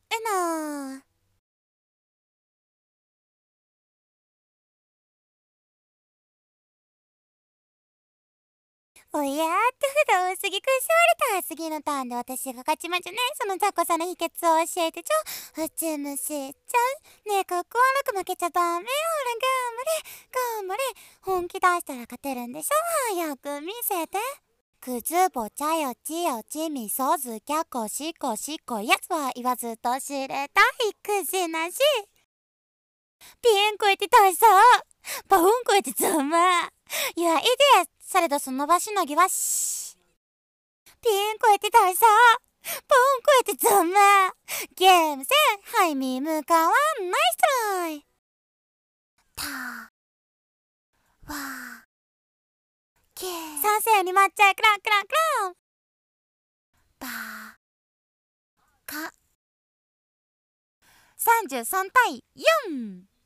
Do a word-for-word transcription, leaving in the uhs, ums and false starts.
えなー。おやっと不動次食いしわれた。次のターンで私が勝ちまちゅね。その雑魚さの秘訣を教えてちょ。うちむしちゃう。ねえ、かっこ悪く負けちゃダメよ。ほら、頑張れ。頑張れ。本気出したら勝てるんでしょ。早く見せて。くずぼちゃよちよちみそずきゃこしこしこやつは言わずと知れた育児なし。ピエンコエティ大佐バフンコエティザマ You are idiot されどその場しのぎはしピエンコエティ大佐バフンコエティザマゲームせんはいみ向かわんナイストライたわけ賛成に待っちゃえクランクランクランばかさんじゅうさんたいよん